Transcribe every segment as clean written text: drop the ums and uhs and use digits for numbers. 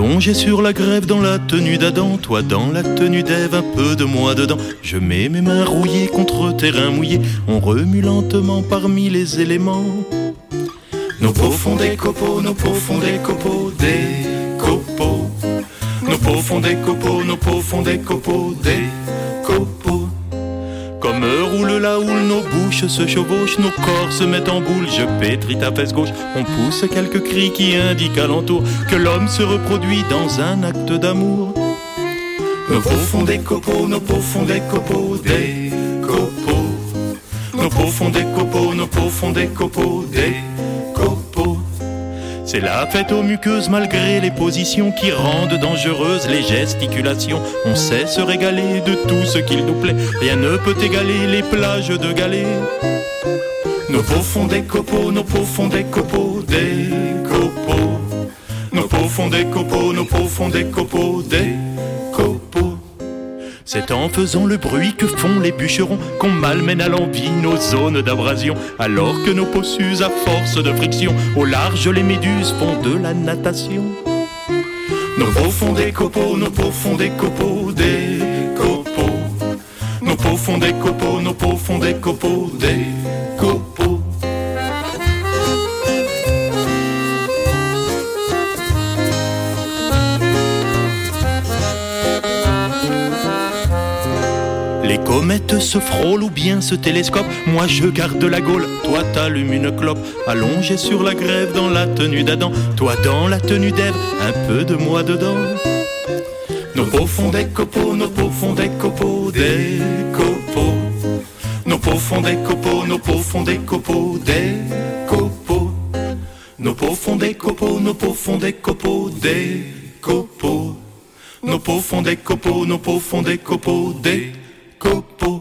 Allongé sur la grève dans la tenue d'Adam, toi dans la tenue d'Ève, un peu de moi dedans. Je mets mes mains rouillées contre terrain mouillé, on remue lentement parmi les éléments. Nos peaux font des copeaux, nos peaux font des copeaux, des copeaux. Nos peaux font des copeaux, nos peaux font des copeaux, des copeaux. Comme roule la houle, nos bouches se chevauchent, nos corps se mettent en boule. Je pétris ta fesse gauche, on pousse quelques cris qui indiquent alentour que l'homme se reproduit dans un acte d'amour. Nos peaux font des copeaux, nos peaux font des copeaux, des copeaux. Nos peaux font des copeaux, nos peaux font des copeaux, des copeaux. C'est la fête aux muqueuses malgré les positions qui rendent dangereuses les gesticulations. On sait se régaler de tout ce qu'il nous plaît, rien ne peut égaler les plages de galets. Nos peaux font des copeaux, nos peaux font des copeaux, des copeaux. Nos peaux font des copeaux, nos peaux font des copeaux, des copeaux. C'est en faisant le bruit que font les bûcherons qu'on malmène à l'envie nos zones d'abrasion. Alors que nos peaux s'usent à force de friction, au large les méduses font de la natation. Nos peaux font des copeaux, nos peaux font des copeaux, des copeaux. Nos peaux font des copeaux, nos peaux font des copeaux, des copeaux. Les comètes se frôlent ou bien se télescopent. Moi je garde la gaule, toi t'allumes une clope. Allongé sur la grève dans la tenue d'Adam, toi dans la tenue d'Ève, un peu de moi dedans. Nos peaux font des copeaux, nos peaux font des copeaux, des copeaux. Nos peaux font des copeaux, nos peaux font des copeaux, des copeaux. Nos peaux font des copeaux, nos peaux font des copeaux, des copeaux. Nos peaux font des copeaux, nos peaux font des copeaux, des copeaux.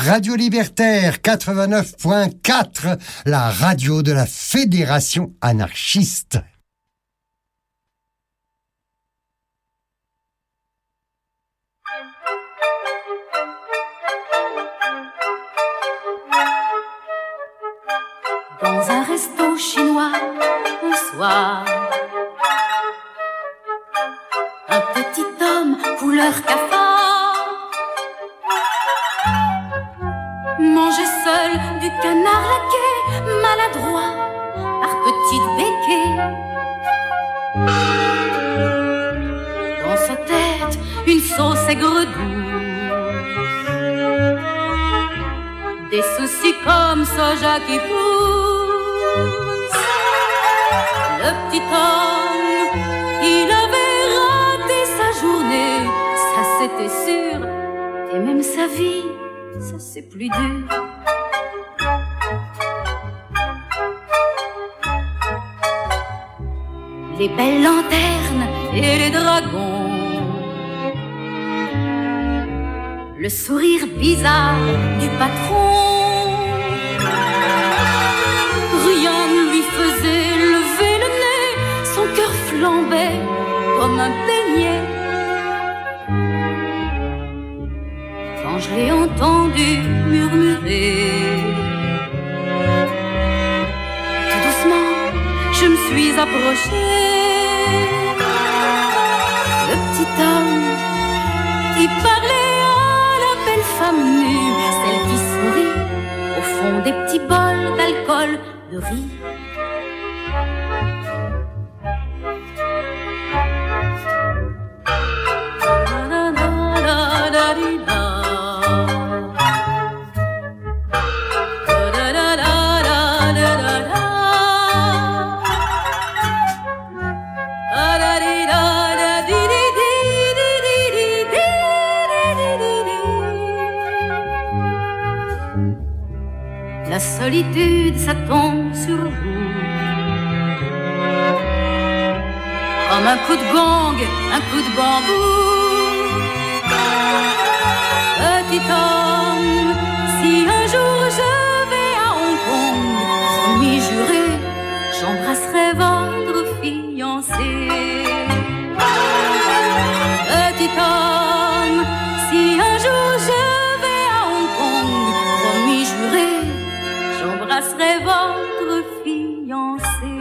Radio Libertaire 89.4, la radio de la Fédération anarchiste. Dans un resto chinois, un soir, un petit homme couleur cafard mangeait seul du canard laqué, maladroit, par petites béquets. Dans sa tête, une sauce aigre-douce, des soucis comme soja qui pousse. Le petit homme, il avait raté sa journée, ça c'était sûr, et même sa vie, ça c'est plus dur. Les belles lanternes et les dragons, le sourire bizarre du patron, rien ne lui faisait lever le nez, son cœur flambait comme un beignet. Quand je l'ai entendu murmurer, tout doucement je me suis approchée. Le petit homme qui parlait à la belle femme nue, celle qui sourit au fond des petits bols d'alcool de riz. La solitude, ça tombe sur vous comme un coup de gong, un coup de bambou. Petit homme, si un jour je vais à Hong Kong, promis juré, j'embrasserai votre fiancé. Petit homme, si un jour je vais à Hong Kong, promis juré, j'embrasserai votre fiancé.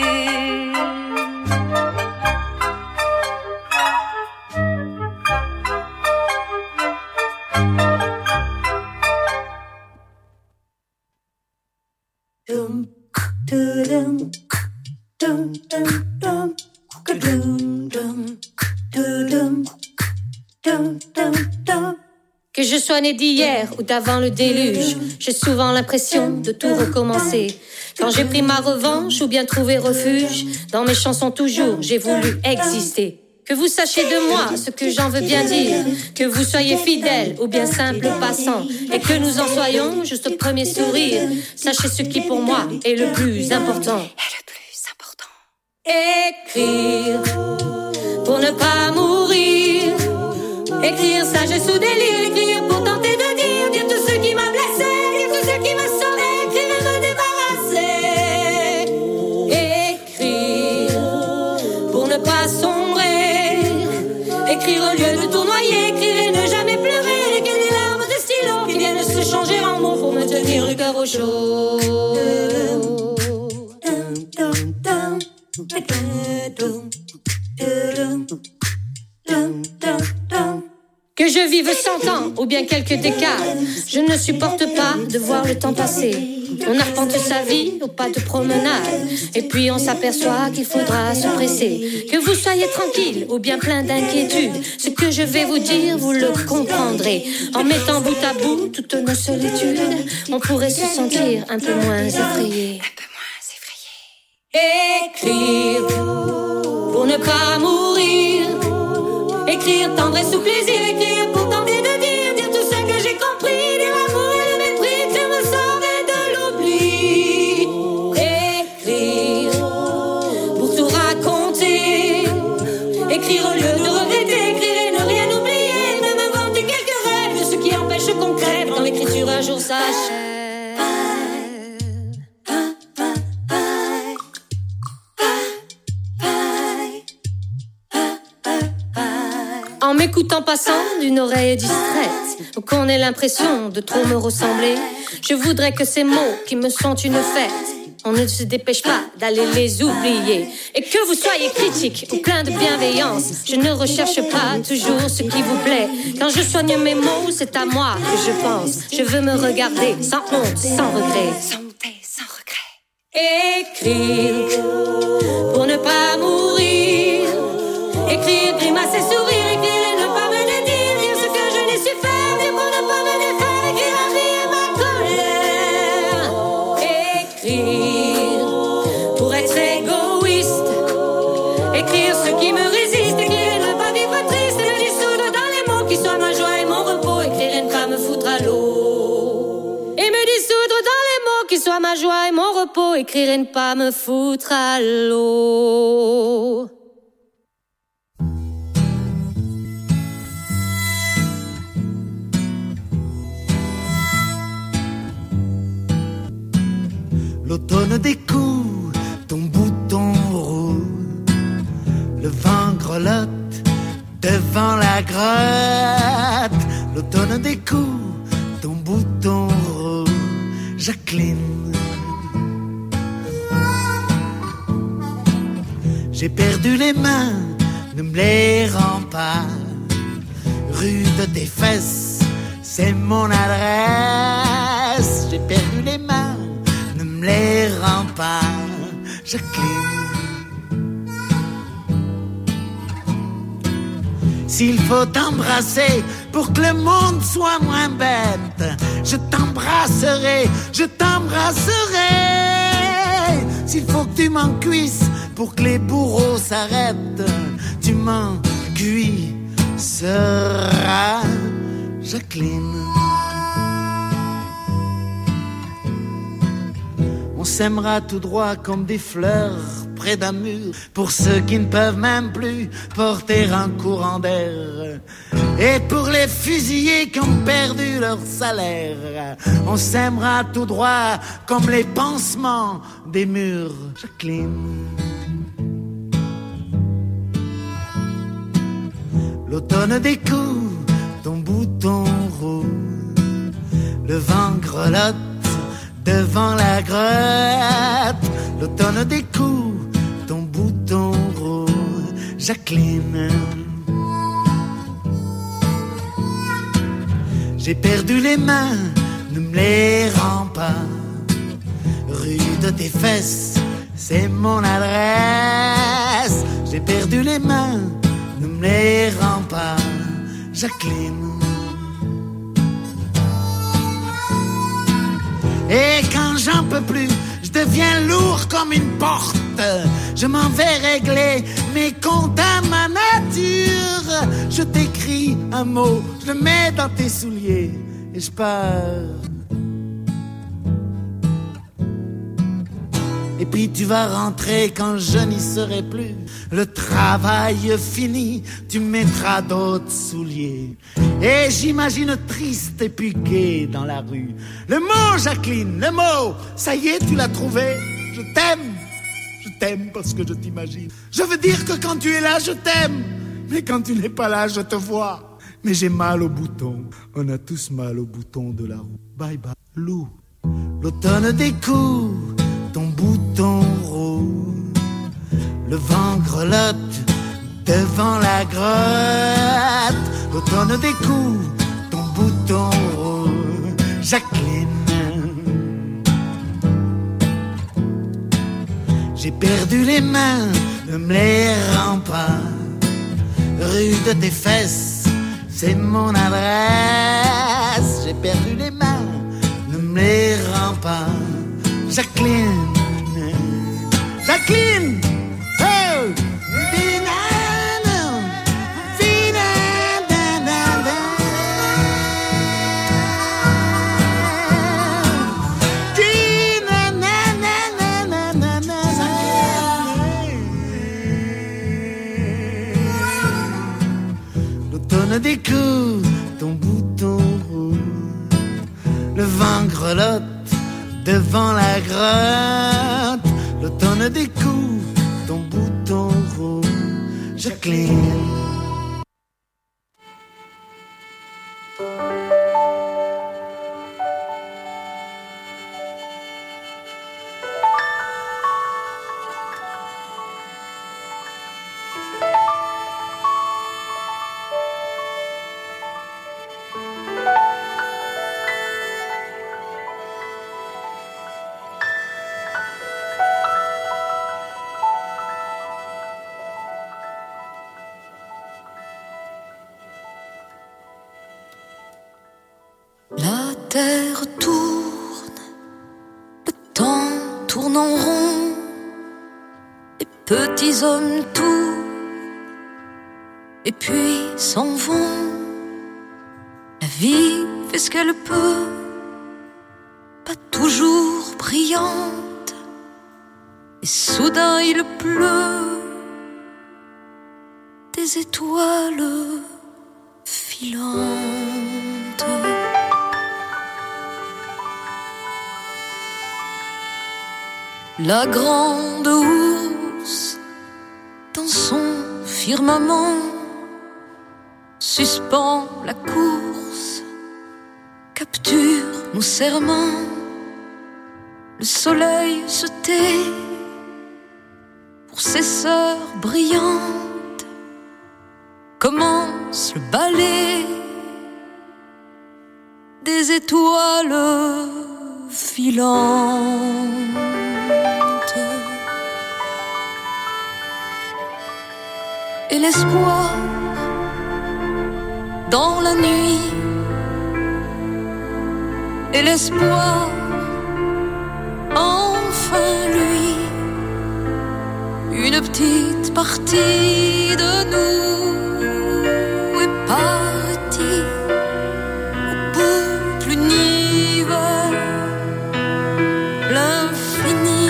Que je sois né d'hier ou d'avant le déluge, j'ai souvent l'impression de tout recommencer. Quand j'ai pris ma revanche ou bien trouvé refuge, dans mes chansons toujours j'ai voulu exister. Que vous sachiez de moi ce que j'en veux bien dire, que vous soyez fidèle ou bien simple passant, et que nous en soyons juste au premier sourire. Sachez ce qui pour moi est le plus important. Écrire pour ne pas mourir, écrire sagesse ou délire, écrire pour tenter de dire tout ce qui m'a blessé, dire tout ce qui m'a sauvé, écrire et me débarrasser. Écrire pour ne pas sombrer, écrire au lieu de tournoyer, écrire et ne jamais pleurer, écrire des larmes de stylo qui viennent se changer en mots pour me tenir le cœur au chaud. Que je vive 100 ans ou bien quelques décades, je ne supporte pas de voir le temps passer. On arpente sa vie au pas de promenade, et puis on s'aperçoit qu'il faudra se presser. Que vous soyez tranquille ou bien plein d'inquiétude, ce que je vais vous dire, vous le comprendrez. En mettant bout à bout toutes nos solitudes, on pourrait se sentir un peu moins effrayé. Écrire pour ne pas mourir, écrire tendresse ou plaisir, écrire pour tenter de dire tout ce que j'ai compris, dire l'amour et le mépris que je me sauver de l'oubli. Écrire pour tout raconter, écrire au lieu de regretter, écrire et ne rien oublier, même inventer quelques rêves de ce qui empêche qu'on crève dans l'écriture un jour En m'écoutant passant d'une oreille distraite, ou qu'on ait l'impression de trop me ressembler, je voudrais que ces mots qui me sont une fête, on ne se dépêche pas d'aller les oublier. Et que vous soyez critique ou plein de bienveillance, je ne recherche pas toujours ce qui vous plaît. Quand je soigne mes mots, c'est à moi que je pense. Je veux me regarder sans honte, sans regret. Sans honte, sans regret. Écrire pour ne pas mourir. Écrire, grimacer, sourire. Écrire et ne pas me dédire. Dire ce que je n'ai su faire. Dire pour ne pas me défaire. Écrire la vie et ma colère. Écrire pour être égoïste. Écrire ce qui me résiste. Écrire et ne pas vivre triste. Et me dissoudre dans les mots qui soient ma joie et mon repos. Écrire et ne pas me foutre à l'eau. Et me dissoudre dans les mots qui soient ma joie et mon repos. Écrire et ne pas me foutre à l'eau. L'automne découle ton bouton rouge, le vent grelotte devant la grotte. L'automne découle ton bouton rouge, Jacqueline. J'ai perdu les mains, ne me les rends pas. Rue de tes fesses, c'est mon adresse. J'ai perdu les mains, les rends pas, Jacqueline. S'il faut t'embrasser pour que le monde soit moins bête, je t'embrasserai, je t'embrasserai. S'il faut que tu m'en cuisses pour que les bourreaux s'arrêtent, tu m'en cuisseras, Jacqueline. On s'aimera tout droit comme des fleurs près d'un mur, pour ceux qui ne peuvent même plus porter un courant d'air. Et pour les fusillés qui ont perdu leur salaire, on s'aimera tout droit comme les pansements des murs, Jacqueline. L'automne découle ton bouton rouge, le vent grelotte devant la grotte. L'automne découle ton bouton rouge, Jacqueline. J'ai perdu les mains, ne me les rends pas. Rue de tes fesses, c'est mon adresse. J'ai perdu les mains, ne me les rends pas, Jacqueline. Et quand j'en peux plus, je deviens lourd comme une porte. Je m'en vais régler mes comptes à ma nature. Je t'écris un mot, je le mets dans tes souliers et je pars. Et puis tu vas rentrer quand je n'y serai plus. Le travail fini, tu mettras d'autres souliers. Et j'imagine triste et piqué dans la rue. Le mot, Jacqueline, le mot, ça y est, tu l'as trouvé. Je t'aime parce que je t'imagine. Je veux dire que quand tu es là, je t'aime. Mais quand tu n'es pas là, je te vois. Mais j'ai mal au bouton. On a tous mal au bouton de la roue. Bye bye, Lou. L'automne découle ton bouton rouge, le vent grelotte devant la grotte. L'automne découle ton bouton rouge, Jacqueline. J'ai perdu les mains, ne me les rends pas. Rue de tes fesses, c'est mon adresse. J'ai perdu les mains, ne me les rends pas, Jacqueline, Jacqueline, oh, Vinana, Vinana, l'automne découle ton bouton rouge, le vent grelotte devant la grotte. L'automne découle ton bouton rouge, Jacqueline. terre tourne, le temps tourne en rond, les petits hommes tournent, et puis s'en vont. La vie fait ce qu'elle peut, pas toujours brillante, et soudain il pleut des étoiles filantes. La grande ours, dans son firmament, suspend la course, capture nos serments. Le soleil se tait pour ses sœurs brillantes. Commence le ballet des étoiles filantes. Et l'espoir dans la nuit, et l'espoir, enfin lui, une petite partie de nous est partie au bout de l'univers, l'infini.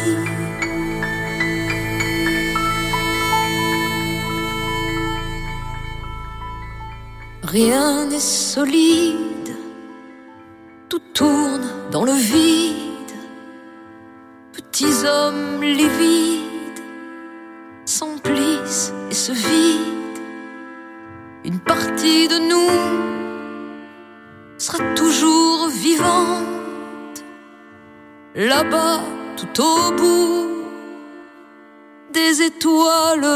Rien n'est solide, tout tourne dans le vide. Petits hommes livides s'emplissent et se vident. Une partie de nous sera toujours vivante, là-bas tout au bout des étoiles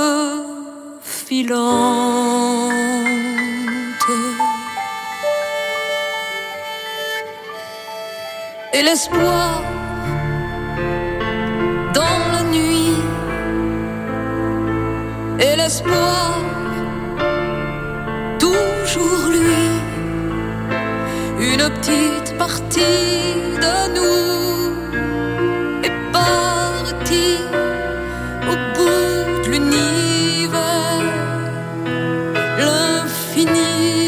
filantes. Et l'espoir dans la nuit, et l'espoir, toujours lui, une petite partie de nous est partie au bout de l'univers, l'infini.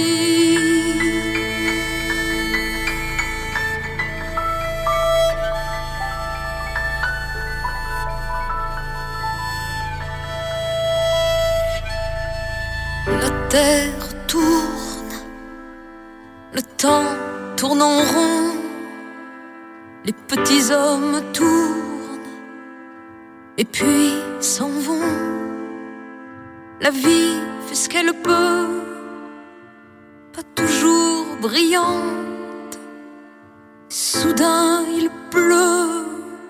La terre tourne, le temps tourne en rond, les petits hommes tournent, et puis s'en vont. La vie fait ce qu'elle peut, pas toujours brillante. Soudain il pleut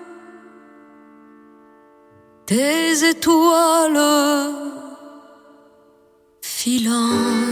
des étoiles filantes.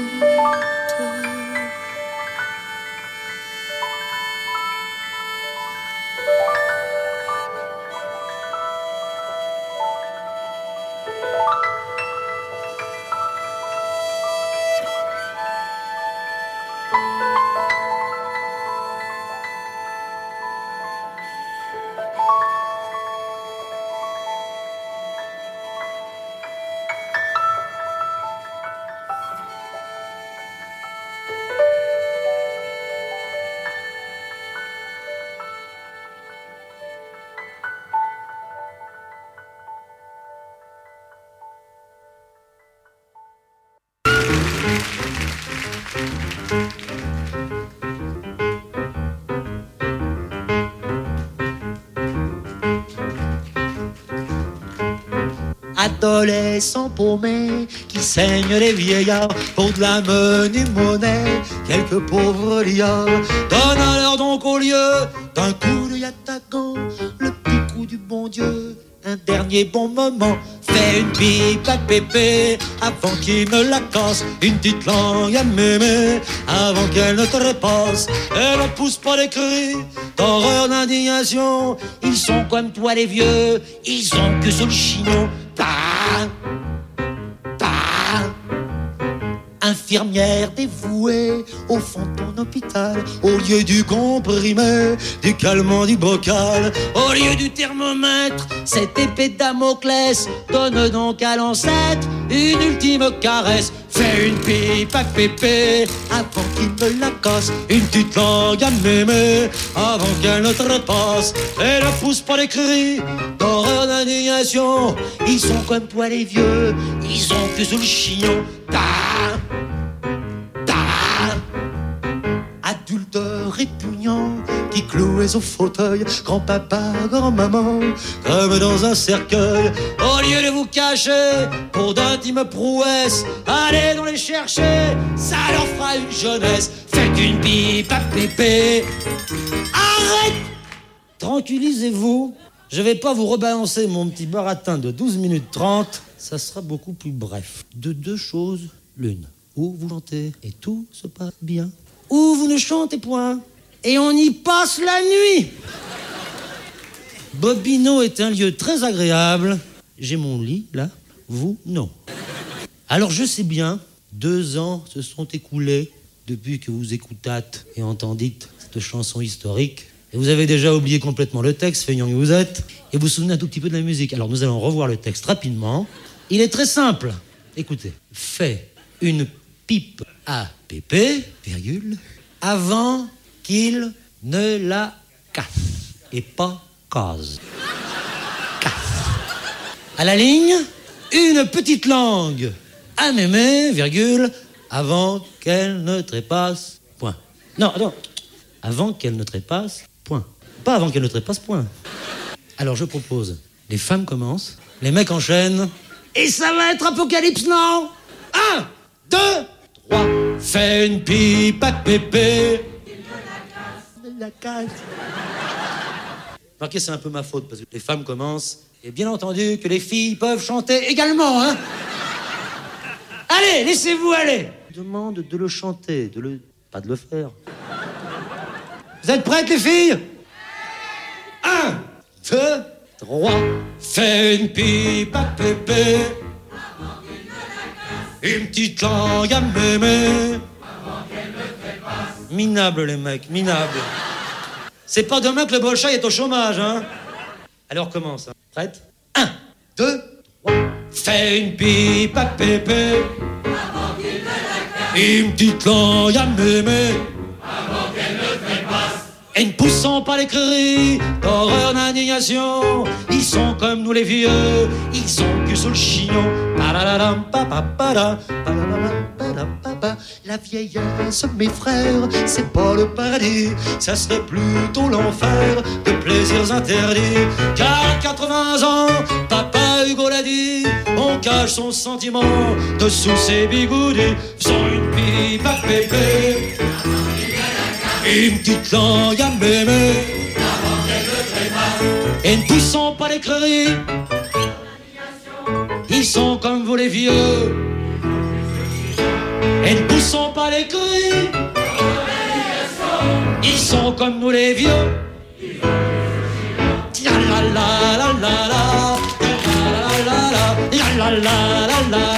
Adolescents paumés qui saignent les vieillards pour de la menue monnaie, quelques pauvres liards. Donne alors donc au lieu d'un coup de yatagan le petit coup du bon Dieu, un dernier bon moment. Fais une pipe à pépé avant qu'il ne la casse, une petite langue à mémé avant qu'elle ne trépasse. Et ne pousse pas les cris d'horreur, d'indignation. Ils sont comme toi les vieux, ils ont que sur le chignon. infirmière dévouée au fond de ton hôpital. Au lieu du comprimé, du calmant, du bocal, au lieu du thermomètre, cette épée de Damoclès donne donc à l'ancêtre une ultime caresse. Fais une pipe à Pépé avant qu'il me la casse, une petite langue à Mémé avant qu'elle ne trépasse. Et ne pousse pas les cris d'horreur, d'indignation. Ils sont comme toi les vieux, ils ont que sous le chignon. Adulte répugnant qui clouait au fauteuil, grand-papa, grand-maman, comme dans un cercueil. Au lieu de vous cacher pour d'intimes prouesses, allez donc les chercher, ça leur fera une jeunesse. Faites une pipe à Pépé. Arrête! Tranquillisez-vous, je vais pas vous rebalancer mon petit baratin de 12 minutes 30, ça sera beaucoup plus bref. De deux choses l'une, ou vous chantez et tout se passe bien, ou vous ne chantez point et on y passe la nuit. Bobino est un lieu très agréable. J'ai mon lit là, vous non. Alors je sais bien, 2 ans se sont écoulés depuis que vous écoutâtes et entendîtes cette chanson historique. Et vous avez déjà oublié complètement le texte, feignant que vous êtes, et vous vous souvenez un tout petit peu de la musique. Alors nous allons revoir le texte rapidement. Il est très simple. Écoutez. Fais une pipe à Pépé, virgule, avant qu'il ne la casse. Et pas case. Casse. À la ligne, une petite langue à Mémé, virgule, avant qu'elle ne trépasse, point. Non, avant qu'elle ne trépasse, point. Pas avant qu'elle ne trépasse, point. Alors je propose, les femmes commencent, les mecs enchaînent, et ça va être apocalypse, non? 1, 2, 3. Fais une pipe à Pépé. La casse. Remarquez, c'est un peu ma faute, parce que les femmes commencent, et bien entendu que les filles peuvent chanter également, hein. Allez, laissez-vous aller. Je demande de le chanter, pas de le faire. Vous êtes prêtes, les filles? 1, 2, 3. Fais une pipe à Pépé. Une petite langue à Mémé. Minable, les mecs, minable. C'est pas demain que le Bolchaï est au chômage, hein. Alors commence, hein. Prête? 1, 2, 3. Fais une pipe à Pépé. Une petite langue à Mémé. Et ne poussons pas les cris d'horreur, d'indignation. Ils sont comme nous les vieux, ils sont que sous le chignon. La vieillesse, mes frères, c'est pas le paradis, ça serait plutôt l'enfer de plaisirs interdits. Car à 80 ans, papa Hugo l'a dit, on cache son sentiment dessous ses bigoudis. Faisons une pipe à Pépé. Une petite langue à Mémé. Et ne poussons pas les cris. Ils sont comme vous les vieux. Et ne poussons pas les cris. Ils sont comme nous les vieux. La la la la la la la la la la la la.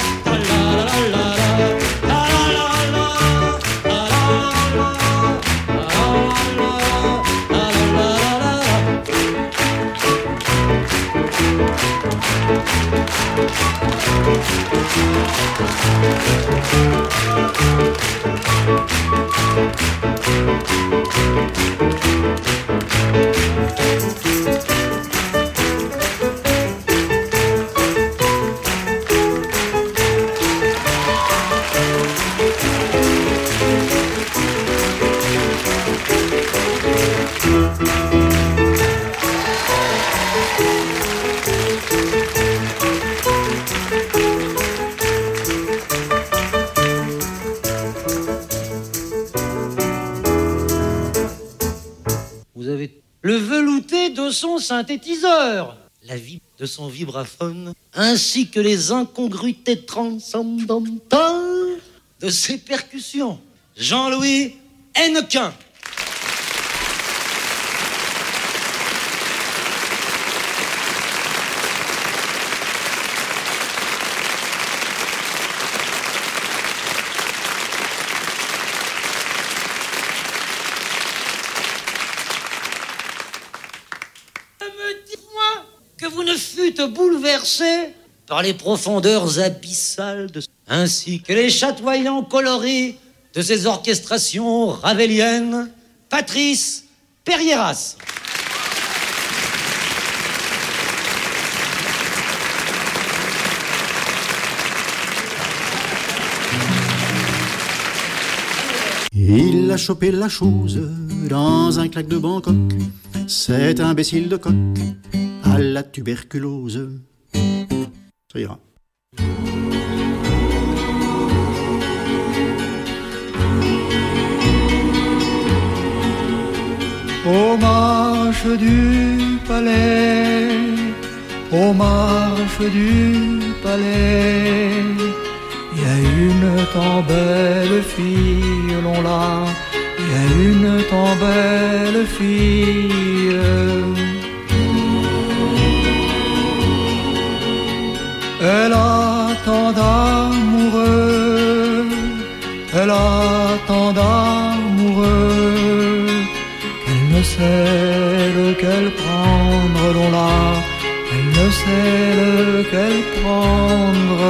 Le velouté de son synthétiseur, la vie de son vibraphone, ainsi que les incongruités transcendantales de ses percussions. Jean-Louis Hennequin. vite bouleversé par les profondeurs abyssales ainsi que les chatoyants coloris de ces orchestrations ravéliennes. Patrice Perrieras. Il a chopé la chose dans un claque de Bangkok. Cet imbécile de coq à la tuberculose. Ça ira. Aux marches du palais, aux marches du palais, il y a une tant belle fille, l'on l'a, il y a une tant belle fille. Elle a tant d'amoureux, elle a tant d'amoureux, qu'elle ne sait lequel prendre, l'on l'a, elle ne sait lequel prendre.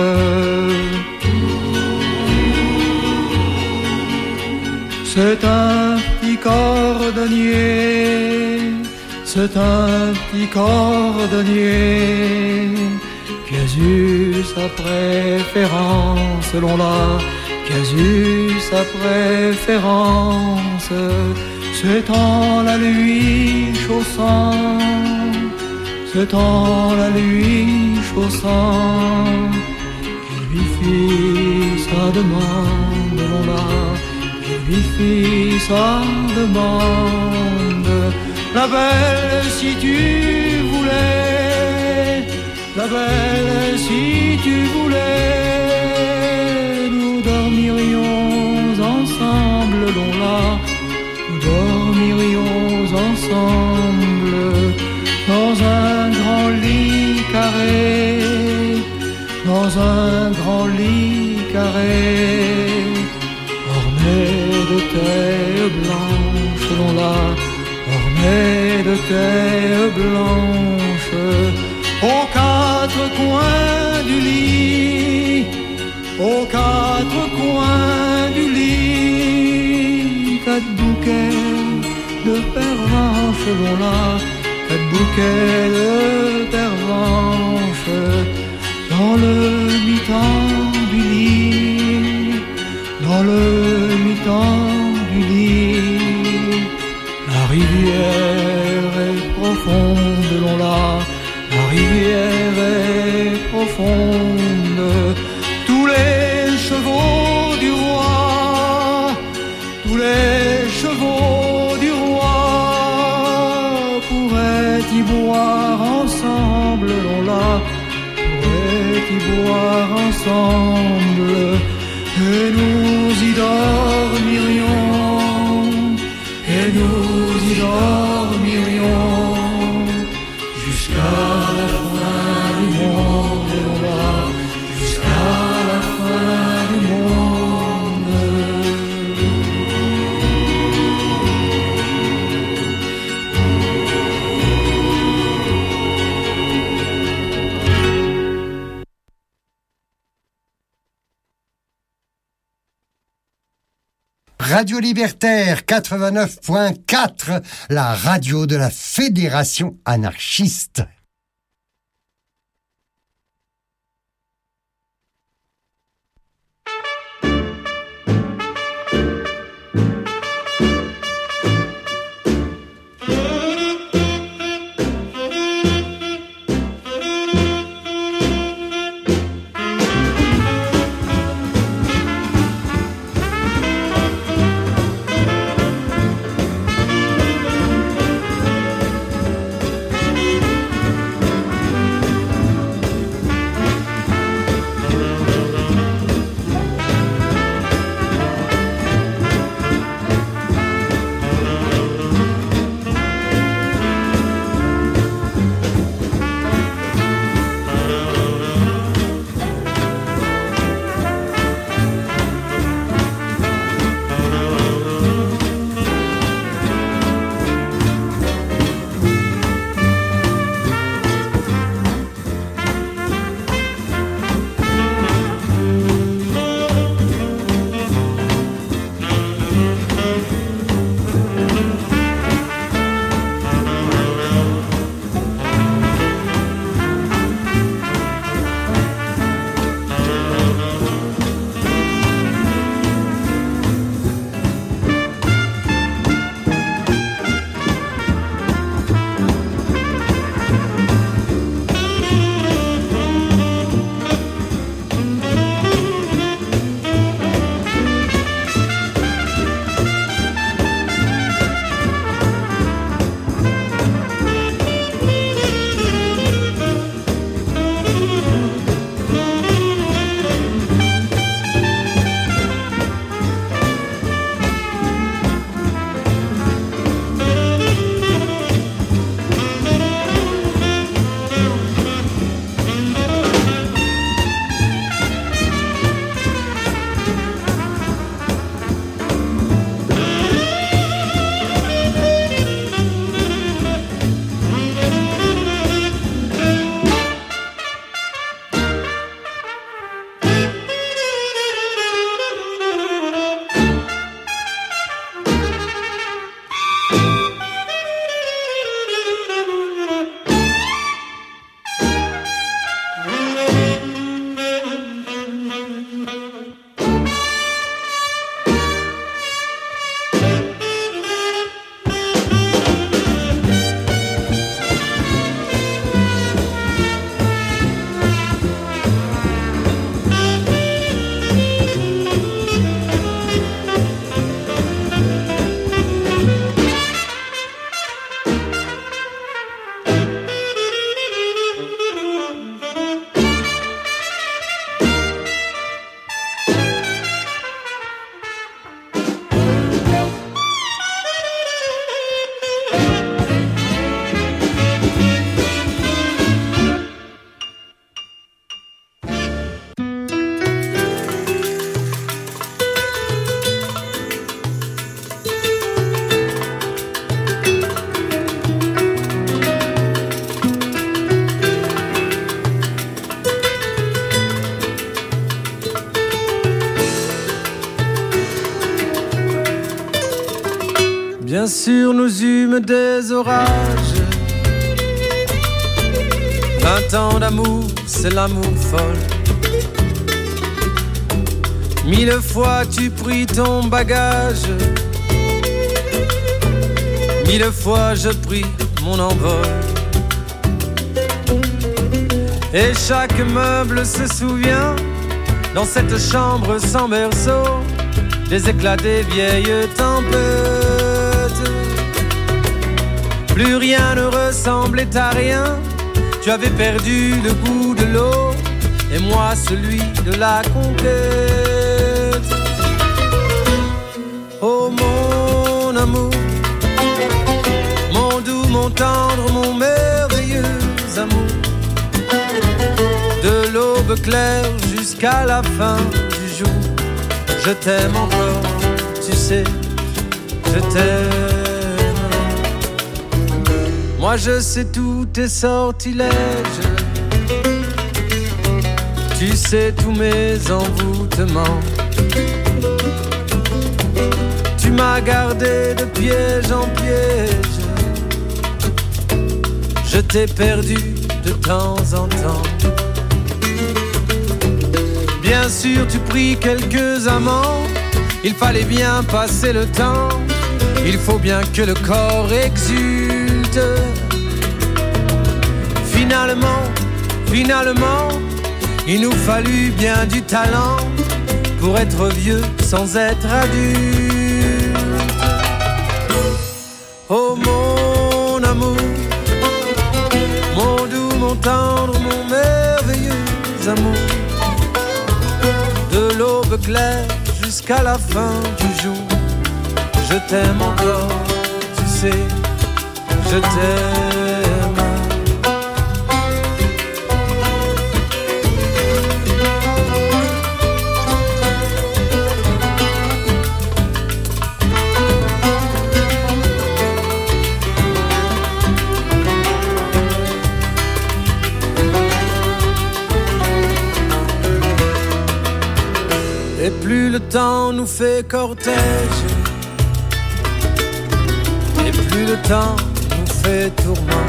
C'est un petit cordonnier, c'est un petit cordonnier qui a eu sa préférence, selon la, qui a eu sa préférence. C'est en la lui chaussant, c'est en la lui chaussant qu'il lui fit sa demande, l'on l'a, qu'il lui fit sa demande. La belle, si tu voulais, la belle, si tu voulais, nous dormirions ensemble, l'on l'a, nous dormirions ensemble dans un grand lit carré, dans un grand lit carré, orné de taie blanche, l'on l'a, orné de taie blanche. Aux quatre coins du lit, aux quatre coins du lit, quatre bouquets de pervenches, l'on l'a, quatre bouquets de pervenches, dans le mi-temps du lit, dans le mi-temps du lit. La rivière est profonde, l'on l'a, la rivière est profonde. Tous les chevaux du roi, tous les chevaux du roi pourraient y boire ensemble, l'on l'a, pourraient y boire ensemble, et nous y dormirions, et nous y dormirions jusqu'à la fin du monde, et l'on l'a, jusqu'à la fin du monde. Radio Libertaire 89.4, la radio de la Fédération anarchiste. Bien sûr nous eûmes des orages. 20 ans d'amour, c'est l'amour folle. 1000 fois tu pris ton bagage. 1000 fois je pris mon envol. Et chaque meuble se souvient, dans cette chambre sans berceau, des éclats des vieilles tempêtes. Plus rien ne ressemblait à rien. Tu avais perdu le goût de l'eau, et moi celui de la conquête. Oh mon amour, mon doux, mon tendre, mon merveilleux amour. De l'aube claire jusqu'à la fin du jour, je t'aime encore, tu sais, je t'aime. Moi je sais tous tes sortilèges, tu sais tous mes envoûtements. Tu m'as gardé de piège en piège, je t'ai perdu de temps en temps. Bien sûr tu pris quelques amants, il fallait bien passer le temps. Il faut bien que le corps exulte. Finalement, il nous fallut bien du talent pour être vieux sans être adulte. Oh mon amour, mon doux, mon tendre, mon merveilleux amour. De l'aube claire jusqu'à la fin du jour, je t'aime encore, tu sais, je t'aime. Et plus le temps nous fait cortège, et plus le temps nous fait tourment.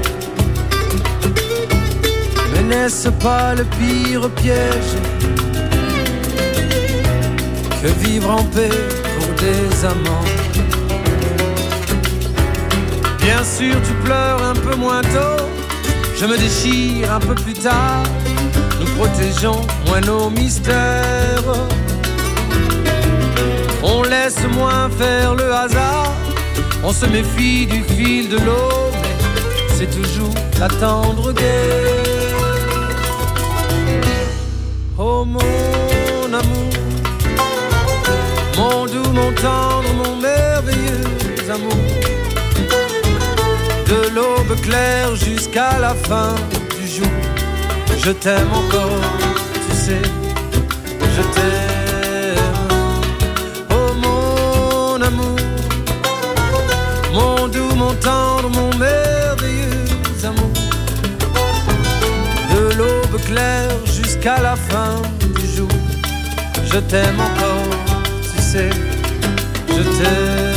Mais n'est-ce pas le pire piège que vivre en paix pour des amants? Bien sûr tu pleures un peu moins tôt, je me déchire un peu plus tard. Nous protégeons moins nos mystères, on laisse moins faire le hasard. On se méfie du fil de l'eau, mais c'est toujours la tendre guerre. Oh mon amour, mon doux, mon tendre, mon merveilleux amour. De l'aube claire jusqu'à la fin du jour, je t'aime encore, tu sais, je t'aime. Oh mon amour, mon doux, mon tendre, mon merveilleux amour. De l'aube claire jusqu'à la fin du jour, je t'aime encore, tu sais, je t'aime.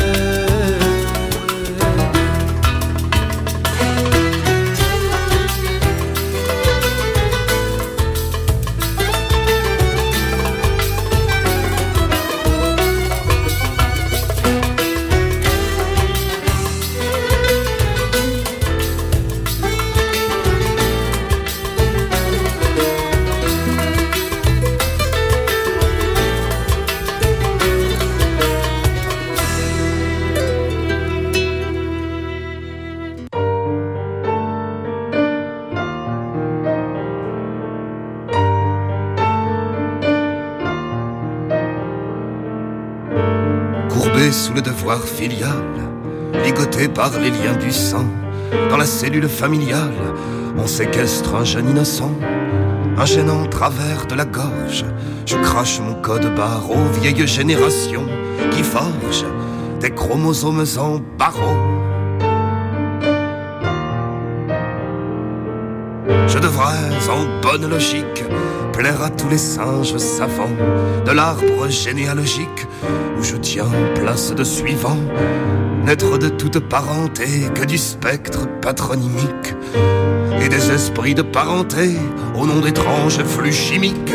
Sous le devoir filial, ligoté par les liens du sang, dans la cellule familiale, on séquestre un jeune innocent. Un gênant travers de la gorge, je crache mon code barre aux vieilles générations qui forgent des chromosomes en barreaux. Je devrais, en bonne logique, plaire à tous les singes savants de l'arbre généalogique où je tiens place de suivant, n'être de toute parenté que du spectre patronymique et des esprits de parenté au nom d'étranges flux chimiques.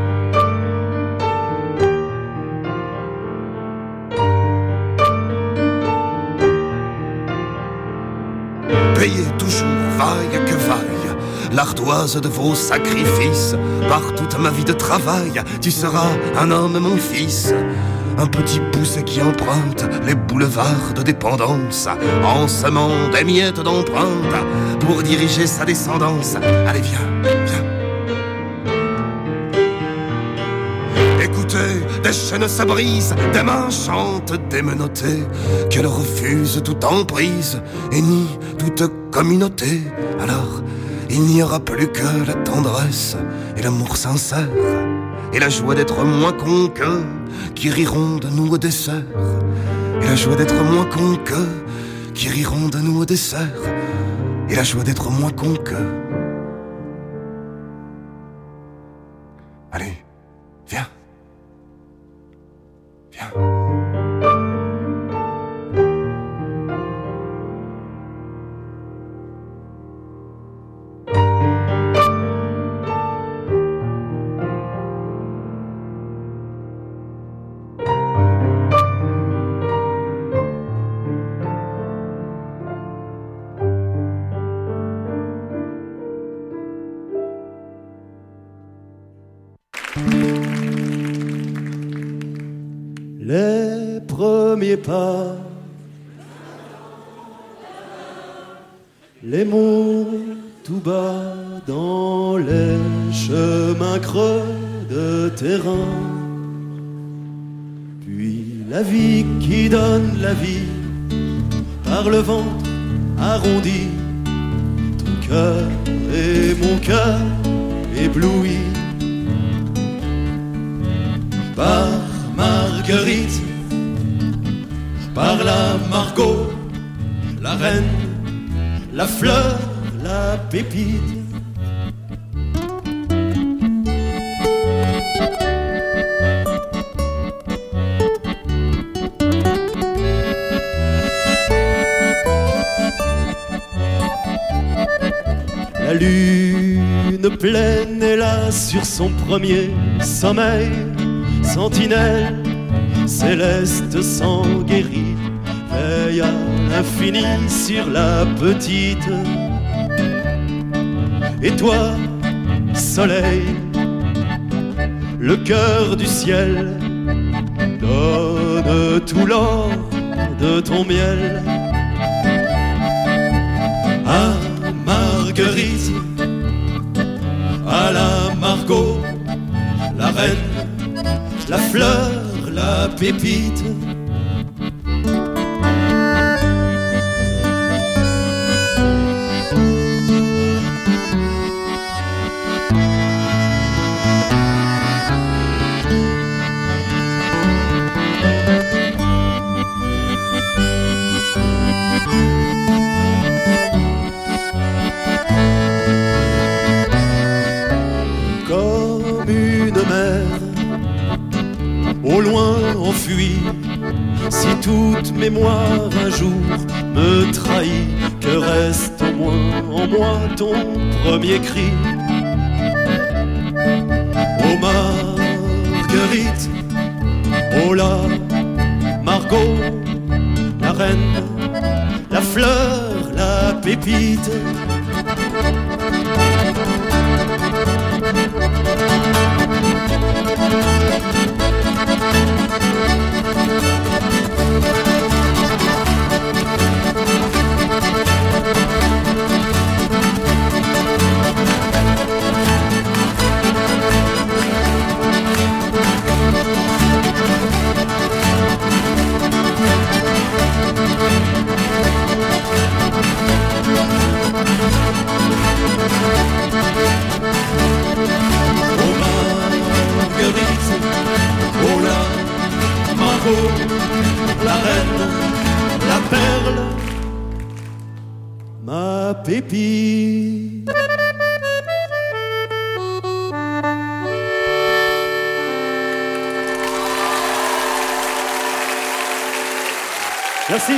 Payez toujours, vaille que vaille, l'ardoise de vos sacrifices. Par toute ma vie de travail, tu seras un homme, mon fils. Un petit pouce qui emprunte les boulevards de dépendance, en semant des miettes d'empreinte pour diriger sa descendance. Allez, viens, viens. Écoutez, des chaînes se brisent, des mains chantent démenottées, qu'elles refusent toute emprise et nient toute communauté. Alors, il n'y aura plus que la tendresse et l'amour sincère et la joie d'être moins cons qu'eux qui riront de nous au dessert. Et la joie d'être moins cons qu'eux qui riront de nous au dessert. Et la joie d'être moins cons qu'eux. Allez, viens. Viens. Les premiers pas, les mots tout bas dans les chemins creux de terrain, puis la vie qui donne la vie par le ventre arrondi, ton cœur et mon cœur ébloui par Marguerite, par la Margot, la reine, la fleur, la pépite. La lune pleine est là sur son premier sommeil, sentinelle céleste sans guérir, veille à l'infini sur la petite. Et toi, soleil, le cœur du ciel, donne tout l'or de ton miel à Marguerite, à la Margot, la reine, la fleur, la pépite. Comme une mer au loin enfui, si toute mémoire un jour me trahit, que reste au moins en moi ton premier cri. Oh Marguerite, oh la Margot, la reine, la fleur, la pépite. La reine, la perle, ma pépite. Merci.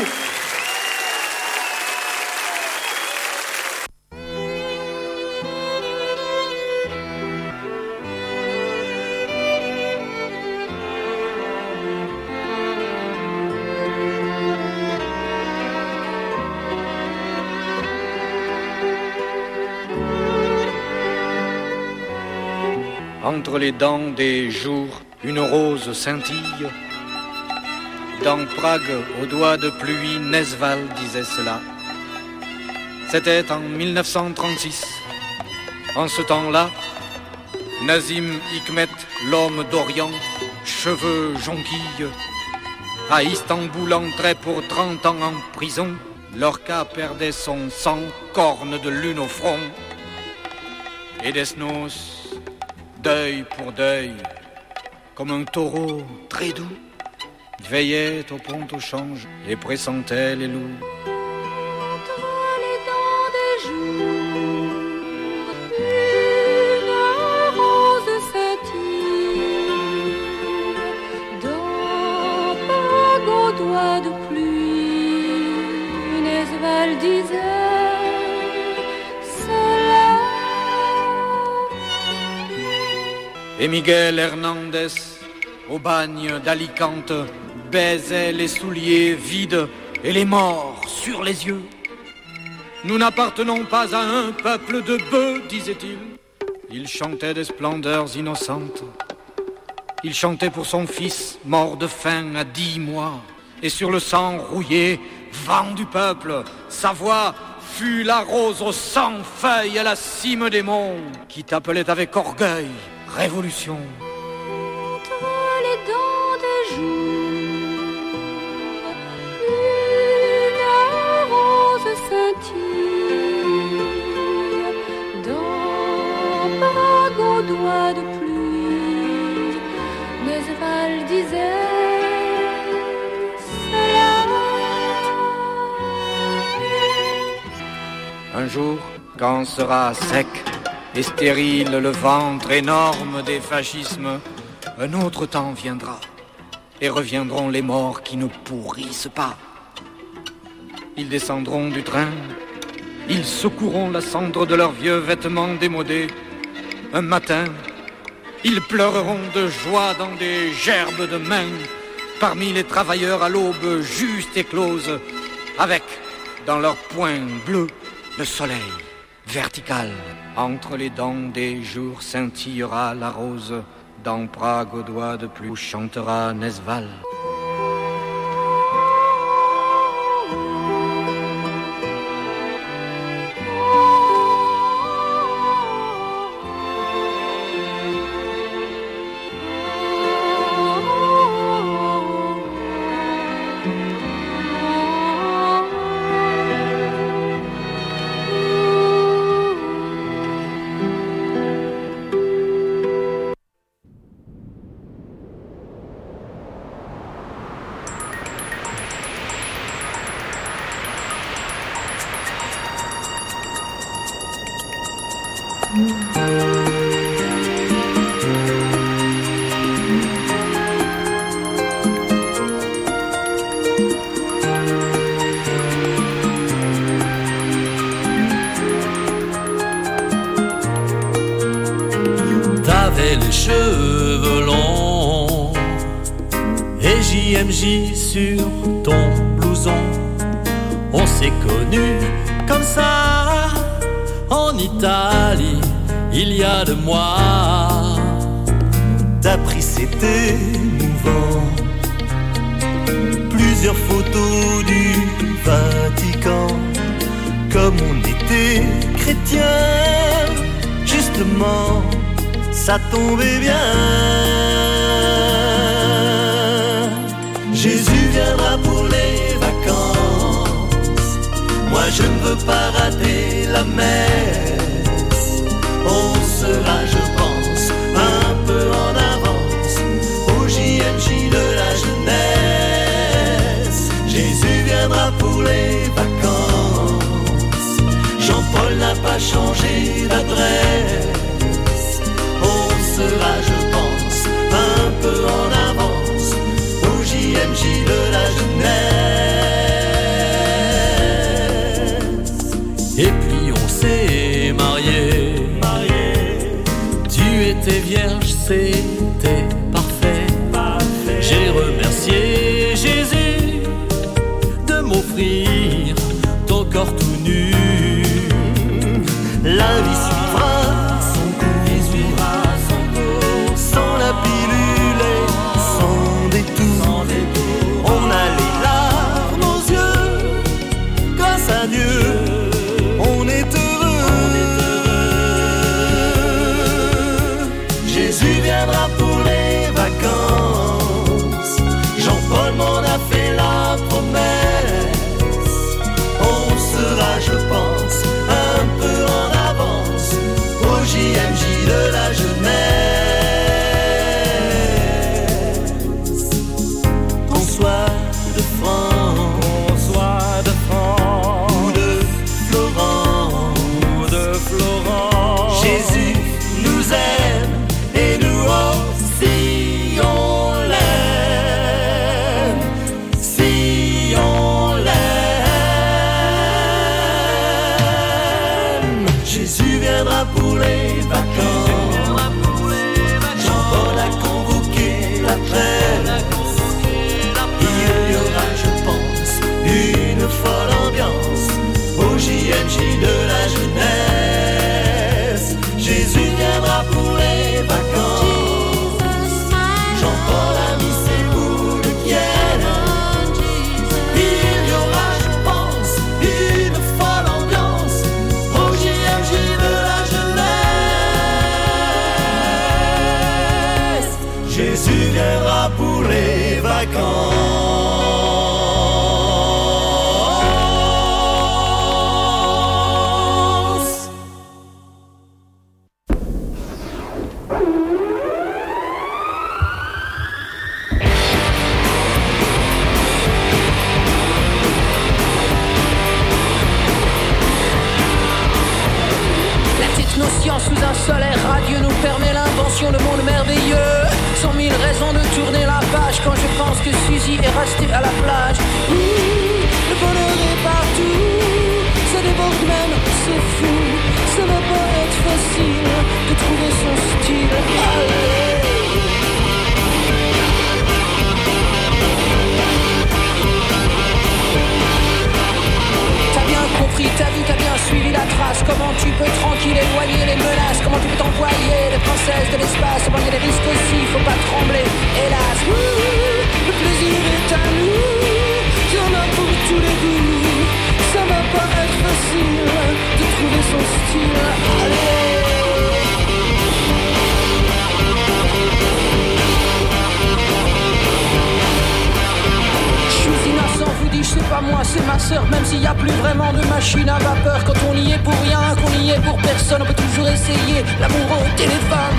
Entre les dents des jours, une rose scintille. Dans Prague, aux doigts de pluie, Nesval disait cela. C'était en 1936. En ce temps-là, Nazim Hikmet, l'homme d'Orient, cheveux jonquilles, à Istanbul entrait pour 30 ans en prison. Lorca perdait son sang, corne de lune au front. Et Desnos, deuil pour deuil, comme un taureau très doux, veillait au pont au change et pressentait les loups. Entre les dents des jours, une rose scintille, dans Prague aux doigts de pluie, Nesval disait cela. Et Miguel Hernandez, au bagne d'Alicante, baisait les souliers vides et les morts sur les yeux. Nous n'appartenons pas à un peuple de bœufs, disait-il. Il chantait des splendeurs innocentes. Il chantait pour son fils, mort de faim à 10 mois. Et sur le sang rouillé, vent du peuple, sa voix fut la rose aux 100 feuilles à la cime des monts, qui t'appelait avec orgueil, révolution. Entre les dents des jours, une rose scintille, dans Prague aux doigts de pluie, Nesval disait cela. Un jour, quand sera sec et stérile le ventre énorme des fascismes, un autre temps viendra, et reviendront les morts qui ne pourrissent pas. Ils descendront du train, ils secoueront la cendre de leurs vieux vêtements démodés. Un matin, ils pleureront de joie dans des gerbes de main, parmi les travailleurs à l'aube juste éclose, avec, dans leurs poings bleus, le soleil vertical. Entre les dents des jours scintillera la rose. Dans Prague aux doigts de pluie chantera Nesval. T'avais les cheveux longs et JMJ sur ton blouson. On s'est connus comme ça en Italie il y a 2 mois. T'as pris, c'était émouvant, plusieurs photos du Vatican. Comme on était chrétiens, justement, ça tombait bien. Jésus viendra pour les vacances, moi je ne veux pas rater la messe. On sera, je pense, un peu en avance au JMJ de la jeunesse. Jésus viendra pour les vacances, Jean-Paul n'a pas changé d'adresse. On sera, je pense, un peu en avance au JMJ de la jeunesse. c'était parfait. J'ai remercié Jésus de m'offrir ton corps tout nu. La vie suivra son cours, sans la pilule et sans détour. On a les larmes aux yeux, grâce à Dieu, on est heureux. Jésus viendra pour les vacances, Jean-Paul m'en a fait la promesse. On sera, je pense, un peu en avance au JMJ de la jeunesse. Qu'on soit de France ou de Florence, Jésus nous aime et nous aussi on l'aime. Si on l'aime, Jésus viendra pour les vacances. Jean-Paul a convoqué la trêve. Il y aura, je pense, une folle ambiance au JMJ de la jeunesse. Jésus viendra pour les vacances. Jean-Paul a mis ses boules quiènes. Il y aura, je pense, une folle ambiance au JMJ de la jeunesse. Jésus viendra pour les vacances. La technoscience sous un solaire radieux nous permet l'invention de mondes merveilleux. 100 000 raisons de tourner la page quand je pense que Suzy est restée à la plage. Le bonheur est partout, ça déborde même, c'est fou. Ça va pas être facile de trouver son style. Allez. T'as bien compris, t'as vu, t'as bien suivi la trace. Comment tu peux tranquille éloigner les menaces. Comment tu peux t'envoyer les princesses de l'espace. Bon, il y a des risques aussi, faut pas trembler, hélas. Le plaisir est à nous, y'en a pour tous les goûts. Ça va pas être facile de trouver son style. Allez. Je suis innocent, vous dis, c'est pas moi, c'est ma sœur. Même s'il y a plus vraiment de machine à vapeur. Quand on y est pour rien, qu'on y est pour personne, on peut toujours essayer l'amour au téléphone.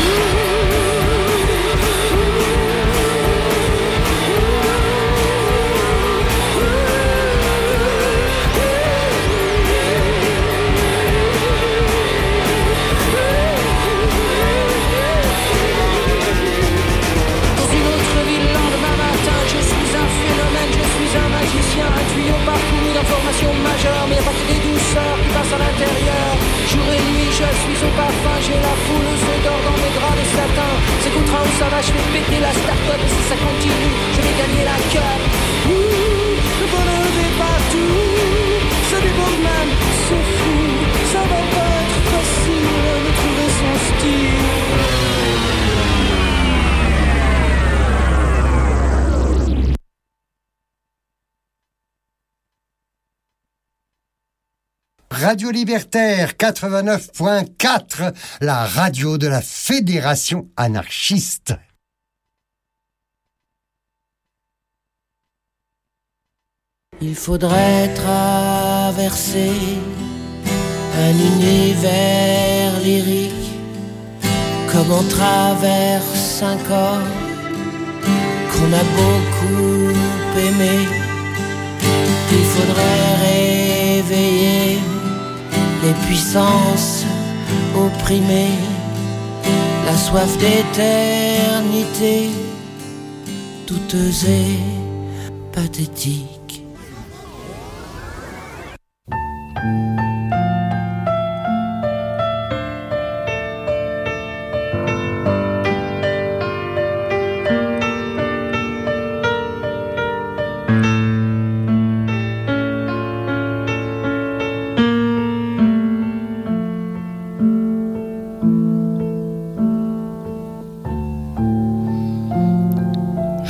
Dans une autre ville, lendemain matin, je suis un phénomène, je suis un magicien, un tuyau parcouru d'informations majeures. Mais y'a pas que des douceurs qui passent à l'intérieur. Jour et nuit, je suis au parfum, j'ai la foule aux œufs d'or dans mes draps de satin. C'est contre où ça va, je vais péter la start-up. Et si ça continue, je vais gagner la cup. Le bonheur est partout, ça déborde même, c'est fou. Ça va pas être facile de trouver son style. Radio Libertaire 89.4, la radio de la Fédération anarchiste. Il faudrait traverser un univers lyrique comme on traverse un corps qu'on a beaucoup aimé. Il faudrait réveiller les puissances opprimées, la soif d'éternité, douteuse et pathétique.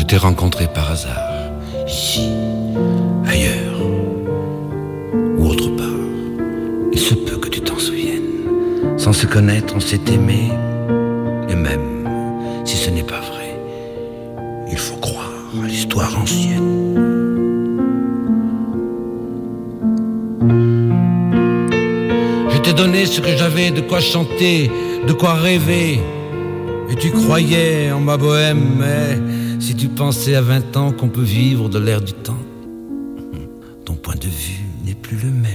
t'ai rencontré par hasard, ici, ailleurs, ou autre part. Il se peut que tu t'en souviennes. Sans se connaître, on s'est aimé, et même si ce n'est pas vrai, il faut croire à l'histoire ancienne. Je t'ai donné ce que j'avais, de quoi chanter, de quoi rêver. Et tu croyais en ma bohème, mais si tu pensais à 20 ans qu'on peut vivre de l'air du temps, ton point de vue n'est plus le même.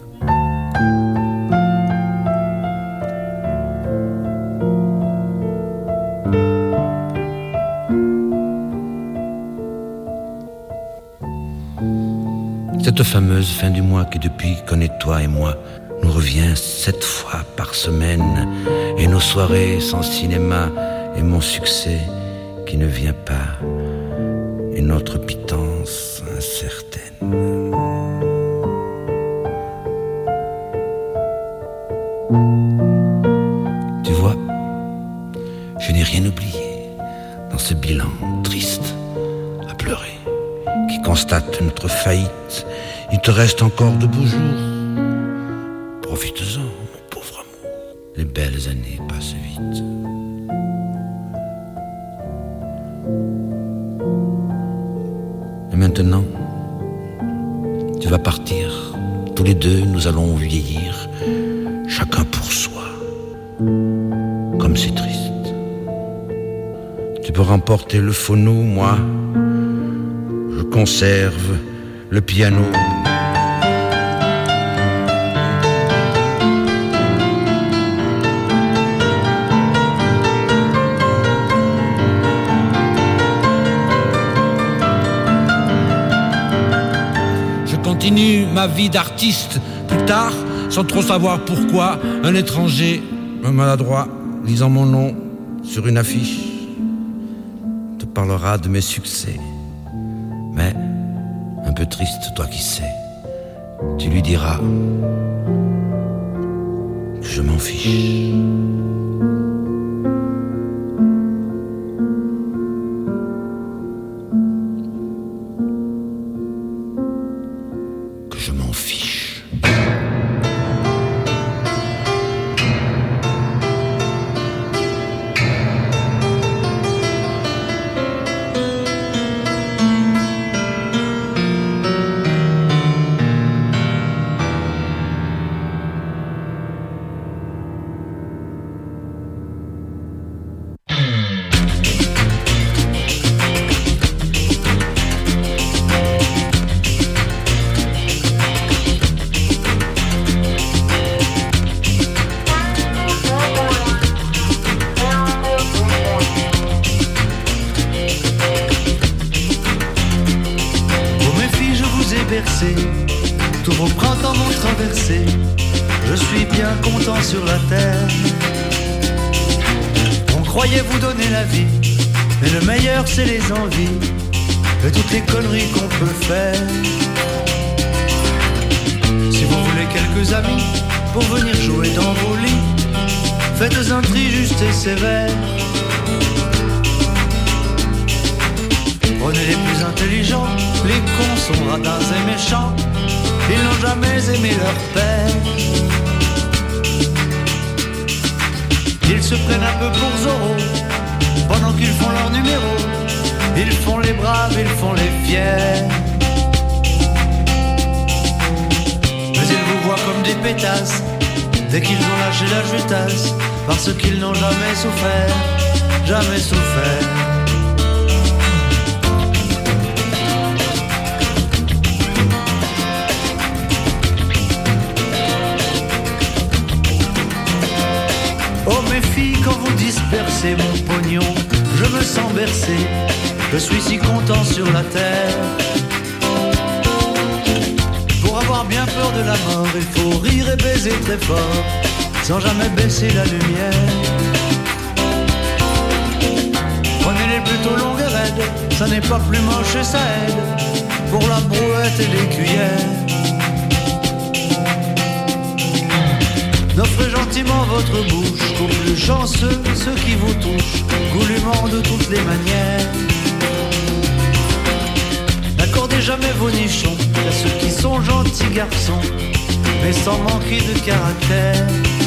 Cette fameuse fin du mois qui depuis connaît toi et moi nous revient 7 fois par semaine, et nos soirées sans cinéma, et mon succès qui ne vient pas, et notre pitance incertaine. Tu vois, je n'ai rien oublié dans ce bilan triste à pleurer qui constate notre faillite. Il te reste encore de beaux jours. Profites-en, mon pauvre amour. Les belles années passent vite. Et maintenant, tu vas partir. Tous les deux, nous allons vieillir, chacun pour soi. Comme c'est triste. Tu peux remporter le phono, moi, je conserve le piano. Continue ma vie d'artiste. Plus tard, sans trop savoir pourquoi, un étranger, un maladroit, lisant mon nom sur une affiche, te parlera de mes succès. Mais, un peu triste, toi qui sais, tu lui diras que je m'en fiche. Tous vos printemps m'ont traversé. Je suis bien content sur la terre. On croyait vous donner la vie, mais le meilleur c'est les envies et toutes les conneries qu'on peut faire. Si vous voulez quelques amis pour venir jouer dans vos lits, faites un tri juste et sévère. Prenez les plus intelligents, les cons sont radins et méchants. Ils n'ont jamais aimé leur père. Ils se prennent un peu pour Zorro pendant qu'ils font leur numéro. Ils font les braves, ils font les fiers. Mais ils vous voient comme des pétasses dès qu'ils ont lâché la jutasse, parce qu'ils n'ont jamais souffert, jamais souffert. Oh mes filles, quand vous dispersez mon pognon, je me sens bercé, je suis si content sur la terre. Pour avoir bien peur de la mort, il faut rire et baiser très fort, sans jamais baisser la lumière. Prenez-les plutôt longues et raides, ça n'est pas plus moche et ça aide, pour la brouette et les cuillères. Offrez gentiment votre bouche qu'aux plus chanceux, ceux qui vous touchent, goulûment de toutes les manières. n'oubliez jamais vos nichons. Il y a ceux qui sont gentils garçons, mais sans manquer de caractère.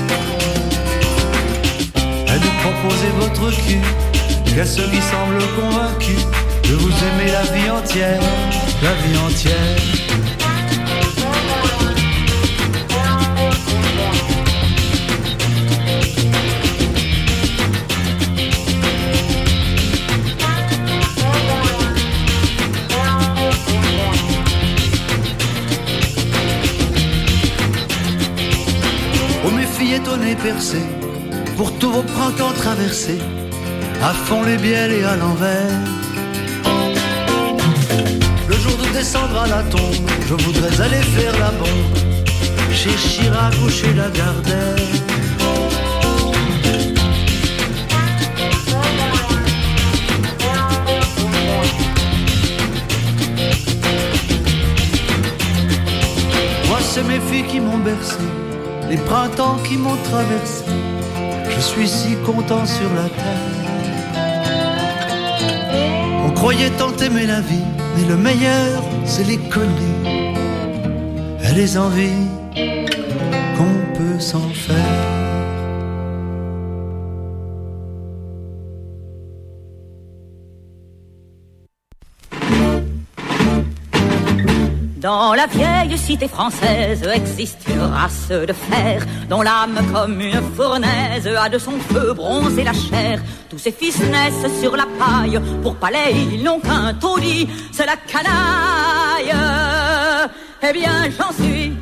À nous proposer votre cul, il y a ceux qui semblent convaincus de vous aimer la vie entière, la vie entière. Oh mes filles étonnées percées, pour tous vos printemps traversés, à fond les bielles et à l'envers. Le jour de descendre à la tombe, je voudrais aller faire la bombe chez Chirac ou chez Lagardère. Moi c'est mes filles qui m'ont bercé, les printemps qui m'ont traversé. Je suis si content sur la terre. On croyait tant aimer la vie, mais le meilleur c'est les conneries et les envies qu'on peut s'en faire. Dans la vieille cité française existe une race de fer dont l'âme comme une fournaise a de son feu bronzé la chair. Tous ces fils naissent sur la paille, pour palais ils n'ont qu'un taudis, c'est la canaille. Eh bien j'en suis.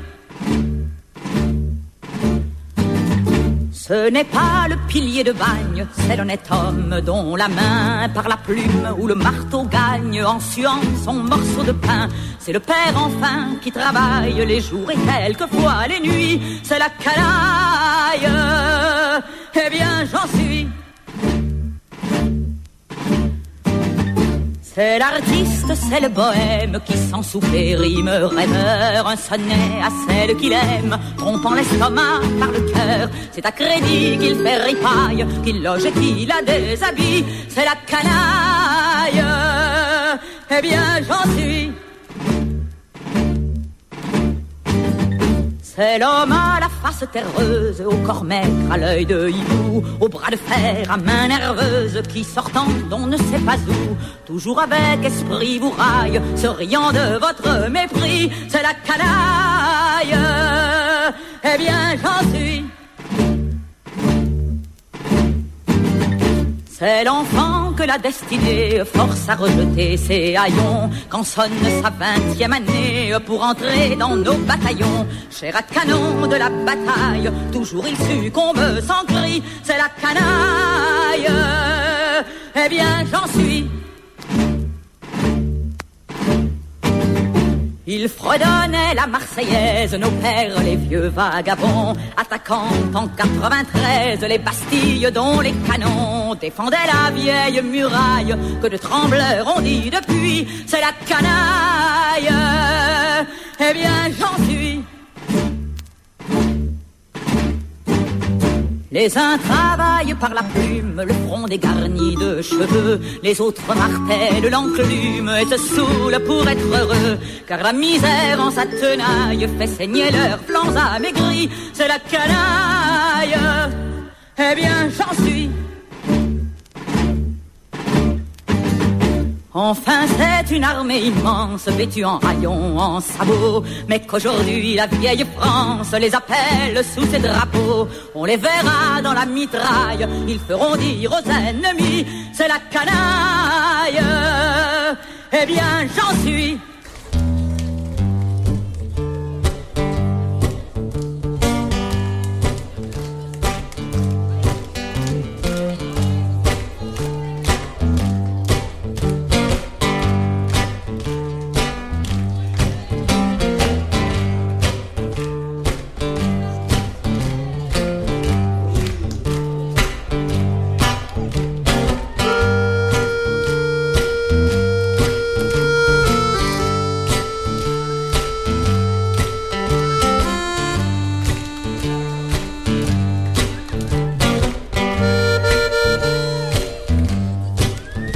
Ce n'est pas le pilier de bagne, c'est l'honnête homme dont la main par la plume ou le marteau gagne en suant son morceau de pain. C'est le père enfin qui travaille les jours et quelquefois les nuits, c'est la canaille. Eh bien j'en suis. C'est l'artiste, c'est le bohème qui sans souper rime rêveur un sonnet à celle qu'il aime, trompant l'estomac par le cœur. C'est à crédit qu'il fait ripaille, qu'il loge et qu'il a des habits, c'est la canaille. Eh bien j'en suis. C'est l'homme à la face terreuse, au corps maigre, à l'œil de hibou, au bras de fer, à main nerveuse, qui sortant d'on ne sait pas où, toujours avec esprit vous raille, se riant de votre mépris, c'est la canaille. Eh bien j'en suis. C'est l'enfant que la destinée force à rejeter ses haillons quand sonne sa 20e année pour entrer dans nos bataillons. Cher à canon de la bataille, toujours il succombe sans cri, c'est la canaille. Eh bien j'en suis. Il fredonnait la Marseillaise, nos pères les vieux vagabonds, attaquant en 93 les Bastilles dont les canons défendaient la vieille muraille que de trembleurs on dit depuis, c'est la canaille. Eh bien j'en suis. Les uns travaillent par la plume, le front dégarni de cheveux, les autres martèlent l'enclume et se saoulent pour être heureux, car la misère en sa tenaille fait saigner leurs flancs amaigris, c'est la canaille. Eh bien j'en suis. Enfin c'est une armée immense, vêtue en haillons, en sabots, mais qu'aujourd'hui la vieille France les appelle sous ses drapeaux. On les verra dans la mitraille, ils feront dire aux ennemis, c'est la canaille. Eh bien j'en suis.